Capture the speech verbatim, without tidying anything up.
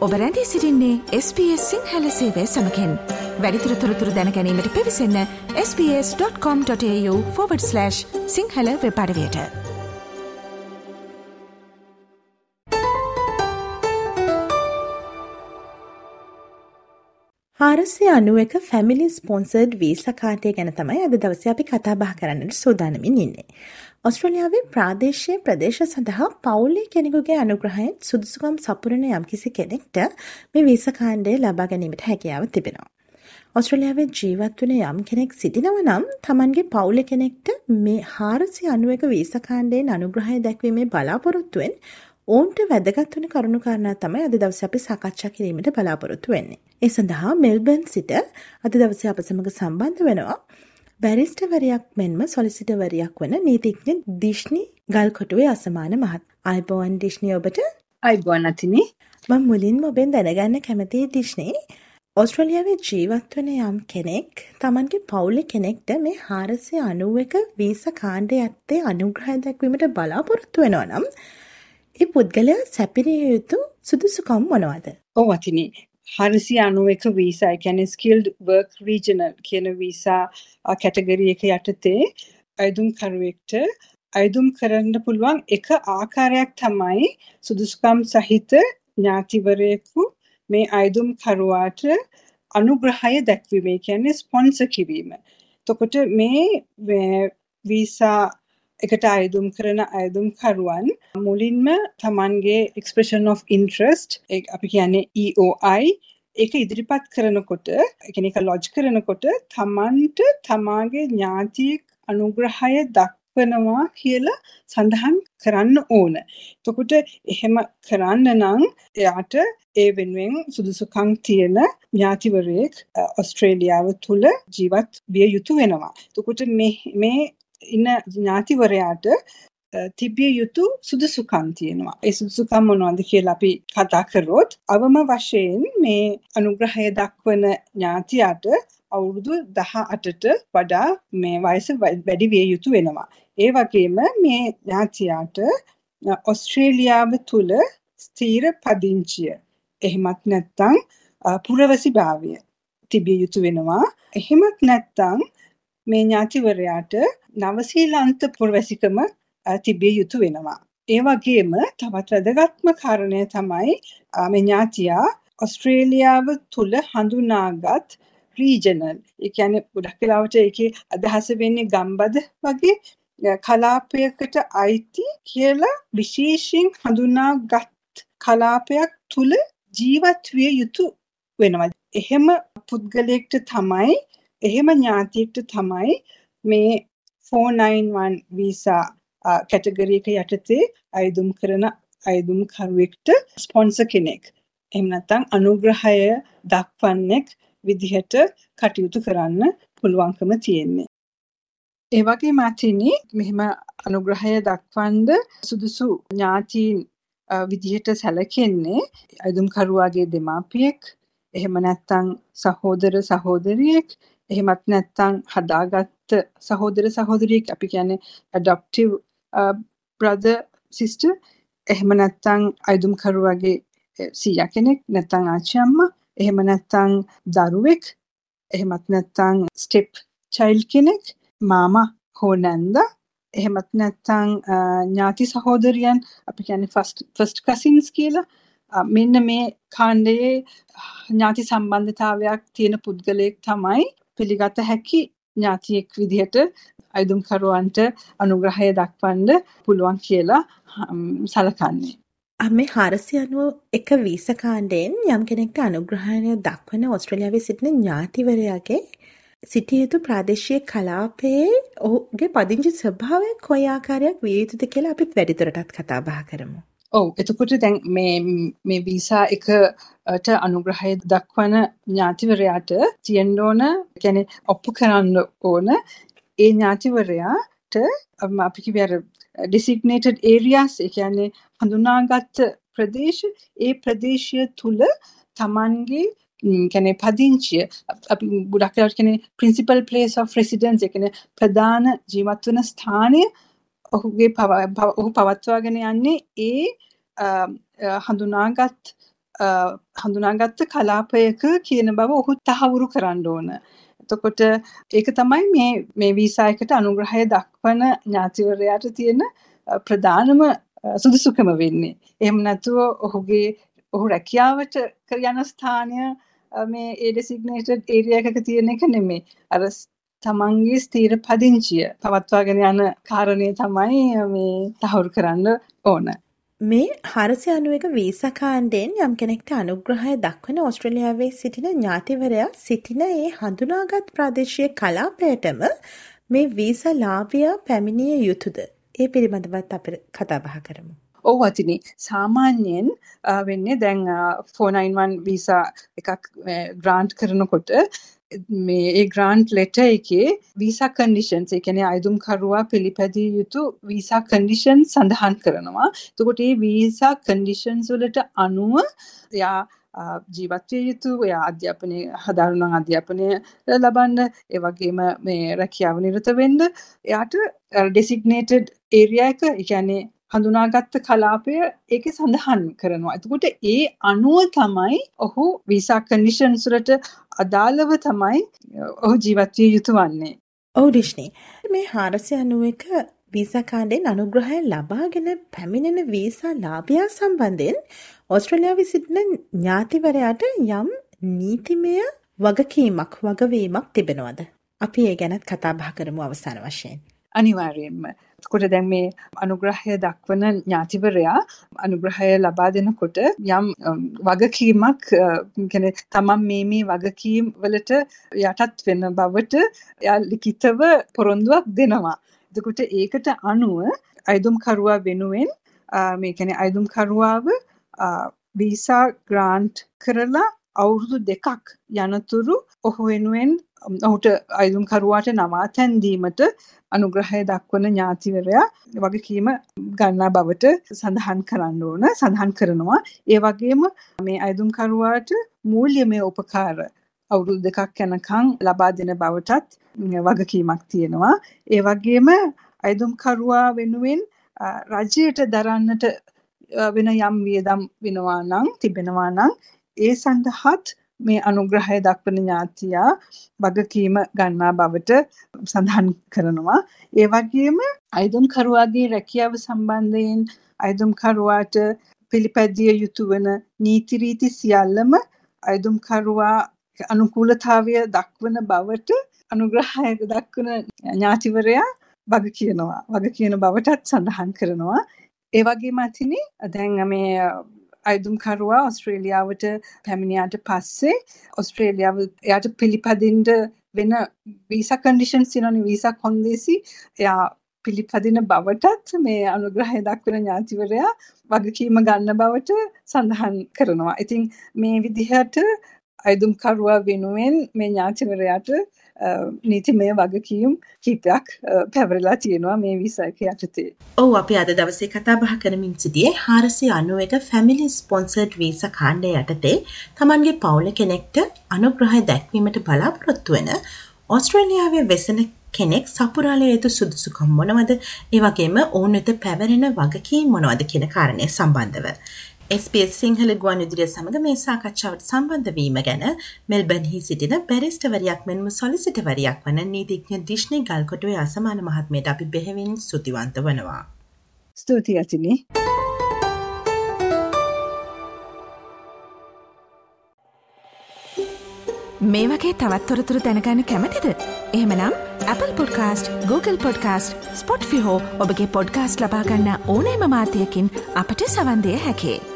ඔබ රැඳී සිටින්නේ එස් බී එස් සිංහල සේවය සමගින්. වැඩිදුර තොරතුරු දැන ගැනීමට පිවිසන්න S B S dot com dot AU forward slash Sinhala web අඩවියට. හාරසිය අනූවක ෆැමිලි ස්පොන්සර්ඩ් වීසා කාර්යය ගැන තමයි අද දවසේ අපි කතා බහ කරන්නට සූදානමින් ඉන්නේ. ඔස්ට්‍රේලියාවේ ප්‍රාදේශීය ප්‍රදේශ සඳහා පවුලේ කෙනෙකුගේ අනුග්‍රහයෙන් සුදුසුකම් සපුරන යම්කිසි කෙනෙක්ට මේ වීසා කාණ්ඩය ලබා ගැනීමට හැකියාව තිබෙනවා. ඔස්ට්‍රේලියාවේ ජීවත් වන යම් කෙනෙක් සිටිනවා නම් තමන්ගේ පවුලේ කෙනෙක්ට මේ හාරසිය අනූවක වීසා කාණ්ඩයෙන් අනුග්‍රහය දැක්වීමේ බලාපොරොත්තුවෙන් ඔවුන්ට වැදගත් වන කරුණු කාරණා තමයි අද දවසේ අපි සාකච්ඡා කිරීමට බලාපොරොත්තු වෙන්නේ. ඒ සඳහා මෙල්බර්න් සිට අද දවසේ අප සමග සම්බන්ධ වෙනවා බැරිස්ටර්වරයෙක් මෙන්ම සොලිසිටර්වරයෙක් වන නීතිඥ දිෂ්නි ගල්කොටුවේ අසමාන මහත්. අයිබෝන් දිෂ්නි ඔබට. අයිබෝන් අතිනි. මම මුලින්ම ඔබෙන් දැනගන්න කැමතියි දිෂ්නි. ඔස්ට්‍රේලියාවේ ජීවත් වන යම් කෙනෙක් තමන්ගේ පවුලේ කෙනෙක්ට මේ හාරසිය අනූවක වීසා කාණ්ඩය ඇත්තේ අනුග්‍රහය දැක්වීමට බලාපොරොත්තු වෙනවා නම් ඒ පුද්ගලයා සැපිරිය යුතු සුදුසුකම් මොනවද? ඔව් අතිනි. හාරසිය අනූවක වීසා කියන්නේ ස්කිල්ඩ් වර්ක් රීජනල් කියන වීසා කැටගරි එක යටතේ අයදුම්කරුවෙක්ට අයදුම් කරන්න පුළුවන් එක ආකාරයක් තමයි සුදුසුකම් සහිත ඥාතිවරයෙකු මේ අයදුම්කරුවාට අනුග්‍රහය දැක්වීම කියන්නේ ස්පොන්සර් කිරීම. එතකොට මේ වීසා එකට අයදුම් කරන අයදුම්කරුවන් මුලින්ම තමන්ගේ expression of interest අපි කියන්නේ E O I ඒක ඉදිරිපත් කරනකොට කියන්නේ ඒක ලොජ් කරනකොට තමන්ට තමාගේ ඥාතියෙක් අනුග්‍රහය දක්වනවා කියලා සඳහන් කරන්න ඕන. එතකොට එහෙම කරන්න නම් එයාට ඒ වෙනුවෙන් සුදුසුකම් තියෙන ඥාතිවරයෙක් ඕස්ට්‍රේලියාව තුල ජීවත් විය යුතු වෙනවා. එතකොට මේ මේ ඉන්න ඥාතිවරයාට තිබිය යුතු සුදුසුකම් තියෙනවා. ඒ සුදුසුකම් මොනවද කියලා අපි කතා කරොත් අවම වශයෙන් මේ අනුග්‍රහය දක්වන ඥාතියට අවුරුදු දහඅටට වඩා මේ වයස වැඩි විය යුතු වෙනවා. ඒ වගේම මේ ඥාතියට ඕස්ට්‍රේලියාව තුල ස්ථීර පදිංචිය එහෙමත් නැත්නම් පුරවැසිභාවය තිබිය යුතු වෙනවා. එහෙමත් නැත්නම් මේ ඥාතිවරයාට නවසීලන්ත පුරවැසිකම තිබිය යුතු වෙනවා. ඒ වගේම තවත් වැදගත්ම කාරණය තමයි මේ ඥාතියා ඕස්ට්‍රේලියාව තුල හඳුනාගත් රීජනල්. ඒ කියන්නේ ගොඩක් වෙලාවට ඒකේ අදහස වෙන්නේ ගම්බද වගේ කලාපයකට අයිති කියලා විශේෂයෙන් හඳුනාගත් කලාපයක් තුල ජීවත් විය යුතු වෙනවා. එහෙම පුද්ගලයෙක්ට තමයි එහෙම ඥාතියෙක්ට තමයි මේ four ninety-one වීසා කැටගරි එක යටතේ අයදුම් කරන අයදුම්කරුවෙක්ට ස්පොන්සර් කෙනෙක් එහෙම නැත්නම් අනුග්‍රහය දක්වන්නෙක් විදිහට කටයුතු කරන්න පුළුවන්කම තියෙන්නේ. ඒ වගේම අතිනි මෙහෙම අනුග්‍රහය දක්වන්න සුදුසු ඥාතීන් විදිහට සැලකෙන්නේ අයදුම්කරුවාගේ දෙමාපියෙක් එහෙම නැත්නම් සහෝදර සහෝදරියෙක් එහෙමත් නැත්නම් හදාගත්ත සහෝදර සහෝදරියෙක් අපි කියන්නේ adoptive uh, brother sister එහෙම නැත්නම් අයදුම්කරුවාගේ සීයා කෙනෙක් නැත්නම් ආච්චි අම්මා එහෙම නැත්නම් දරුවෙක් එහෙමත් නැත්නම් step child කෙනෙක් මාමා හෝ නැන්දා එහෙමත් නැත්නම් ඥාති සහෝදරියන් අපි කියන්නේ first first cousins කියලා මෙන්න මේ කාණ්ඩයේ ඥාති සම්බන්ධතාවයක් තියෙන පුද්ගලයෙක් තමයි පිළිගත හැකි ඥාතියෙක් විදිහට අයදුම්කරුවන්ට අනුග්‍රහය දක්වන්න පුළුවන් කියලා සලකන්නේ. මේ හාරසිය අනූවක වීසා කාණ්ඩයෙන් යම් කෙනෙක්ට අනුග්‍රහය දක්වන ඕස්ට්‍රේලියාවේ සිටින ඥාතිවරයාගේ සිටිය යුතු ප්‍රාදේශීය කලාපයේ ඔහුගේ පදිංචි ස්වභාවය කොයි ආකාරයක් විය යුතුද කියලා අපිත් වැඩිදුරටත් කතා බහ කරමු. ඔව් එතකොට දැන් මේ මේ වීසා එකට අනුග්‍රහය දක්වන ඥාතිවරයාට තියෙන්න ඕන කියන්නේ ඔප්පු කරන්න ඕන ඒ ඥාතිවරයාට අපි කිව්වේ අර designated areas ඒ කියන්නේ හඳුනාගත් ප්‍රදේශ ඒ ප්‍රදේශය තුල Tamanගේ කියන්නේ පදිංචිය අපි ගොඩක් වෙලාවට කියන්නේ principal place of residence ඒ කියන්නේ ප්‍රධාන ජීවත් වන ස්ථානය ඔහුගේ ඔහු පවත්වාගෙන යන්නේ ඒ හඳුනාගත් හඳුනාගත්ත කලාපයක කියන බව ඔහු තහවුරු කරන්න ඕන. එතකොට ඒක තමයි මේ මේ වීසා එකට අනුග්‍රහය දක්වන ඥාතිවරයාට තියෙන ප්‍රධානම සුදුසුකම වෙන්නේ. එහෙම නැතුව ඔහුගේ ඔහු රැකියාවට යන ස්ථානය මේ ඒ ඩෙසිග්නේටඩ් ඒරියා එකක තියෙන එක නෙමෙයි. අර තමන්ගේ ස්ථීර පදිංචිය පවත්වාගෙන යන කාරණේ තමයි මේ තහවුරු කරන්න ඕන. මේ හාරසිය අනූ එක වීසා කාණ්ඩයෙන් යම් කෙනෙක්ට අනුග්‍රහය දක්වන ඕස්ට්‍රේලියාවේ සිටින ඥාතිවරයා සිටින ඒ හඳුනාගත් ප්‍රාදේශීය කලාපයටම මේ වීසා ලාභියා පැමිණිය යුතුද? ඒ පිළිබඳවත් අපි කතා බහ කරමු. ඔව් අතිනි. සාමාන්‍යයෙන් වෙන්නේ දැන් four ninety-one වීසා එකක් ග්‍රාන්ට් කරනකොට මේ ඒ ග්‍රාන්ට් ලෙටර් එකේ වීසා කන්ඩිෂන්ස් ඒ කියන්නේ අයදුම්කරුවා පිළිපැදිය යුතු වීසා කන්ඩිෂන්ස් සඳහන් කරනවා. එතකොට මේ වීසා කන්ඩිෂන්ස් වලට අනුව එයා ජීවත් විය යුතු, එයා අධ්‍යාපනය හදාරු නම් අධ්‍යාපනය ලබන්න, ඒ වගේම මේ රැකියාව නිරත වෙන්න, එයාට ඩෙසිග්නේටඩ් ඒරියා එක ඒ කියන්නේ හඳුනාගත්ත කලාපය ඒකේ සඳහන් කරනවා. එතකොට ඒ අනුව තමයි ඔහු වීසා කන්ඩිෂන්ස් වලට අදාළව තමයි ඔහු ජීවත් විය යුතු වන්නේ. ඔව් රිෂ්නි. මේ හාරසිය අනූ එක වීසා කාණ්ඩයෙන් අනුග්‍රහය ලබාගෙන පැමිණෙන වීසා ලාභියා සම්බන්ධයෙන් ඕස්ට්‍රේලියාවේ සිටින ඥාතිවරයාට යම් නීතිමය වගකීමක් වගවීමක් තිබෙනවද? අපි ඒ ගැනත් කතා බහ කරමු අවසාන වශයෙන්. අනිවාර්යයෙන්ම. එතකොට දැන් මේ අනුග්‍රහය දක්වන ඥාතිවරයා අනුග්‍රහය ලබා දෙනකොට යම් වගකීමක් කියන්නේ තමන් මේ මේ වගකීම් වලට යටත් වෙන බවට එයා ලිඛිතව පොරොන්දුවක් දෙනවා. එතකොට ඒකට අනුව අයදුම්කරුවා වෙනුවෙන් මේ කියන්නේ අයදුම්කරුවාව වීසා ග්‍රාන්ට් කරලා අවුරුදු දෙකක් යනතුරු ඔහු වෙනුවෙන් ඔහුට අයදුම්කරුවාට නවාතැන් දීමට අනුග්‍රහය දක්වන ඥාතිවරයා වගකීම ගන්නා බවට සඳහන් කරන්න ඕන, සඳහන් කරනවා. ඒ වගේම මේ අයදුම්කරුවාට මූල්‍යමය උපකාර අවුරුදු දෙකක් යනකම් ලබා දෙන බවටත් වගකීමක් තියෙනවා. ඒ වගේම අයදුම්කරුවා වෙනුවෙන් රජයට දරන්නට වෙන යම් වියදම් වෙනවා නම් තිබෙනවා නම් ඒ සඳහාත් මේ අනුග්‍රහය දක්වන ඥාතියා වගකීම ගන්නා බවට සඳහන් කරනවා. ඒ වගේම අයදුම්කරුවාගේ රැකියාව සම්බන්ධයෙන් අයදුම්කරුවාට පිළිපැදිය යුතු වන නීති රීති සියල්ලම අයදුම්කරුවා අනුකූලතාවය දක්වන බවට අනුග්‍රහය දක්වන ඥාතිවරයා වග කියනවා. වග කියන බවටත් සඳහන් කරනවා. ඒ වගේම අතිනේ දැන් මේ අයදුම්කරුවා ඕස්ට්‍රේලියාවට පැමිණියාට පස්සේ ඕස්ට්‍රේලියාව එයාට පිළිපදින්න වෙන වීසා කන්ඩිෂන්ස් තියෙනවනේ, වීසා කොන්දේසි එයා පිළිපදින බවටත් මේ අනුග්‍රහය දක්වන ඥාතිවරයා වගකීම ගන්න බවට සඳහන් කරනවා. ඉතින් මේ විදිහට අයදුම්කරුවා වෙනුවෙන් මේ ඥාතිවරයාට නීතිමය වගකීම් කිහිපයක් පැවරලා තියෙනවා මේ වීසා එක යටතේ. ඔව්, අපි අද දවසේ කතා බහ කරමින් සිටියේ හාරසිය අනූ එක ෆැමිලි ස්පොන්සර්ඩ් වීසා කාණ්ඩය යටතේ තමන්ගේ පවුල කෙනෙක්ට අනුග්‍රහය දැක්වීමට බලාපොරොත්තු වෙන ඕස්ට්‍රේලියාවේ වෙසෙන කෙනෙක් සපුරාල යුතු සුදුසුකම් මොනවද? ඒ වගේම ඔවුන් වෙත පැවරෙන වගකීම් මොනවද කියන කාරණය සම්බන්ධව S B S සිංහල ගුවන්විදුලිය සමග මේ සාකච්ඡාවට සම්බන්ධ වීම ගැන මෙල්බර්න්හි සිටින බැරිස්ටර්වරියක් මෙන්ම සොලිසිටර්වරියක් වන නීතිඥ ඩිෂ්නි ගල්කොටුවේ අසමාන මහත්මියට අපි බෙහෙවින් ස්තුතිවන්ත වනවා. ස්තුතියි අතිනි. මේ වගේ තවත් තොරතුරු දැනගන්න කැමතිද? එහෙමනම් Apple Podcast, Google Podcast, Spotify හෝ ඔබගේ පොඩ්කාස්ට් ලබා ගන්න ඕනෑම මාධ්‍යයකින් අපට සවන් දෙන්න හැකියි.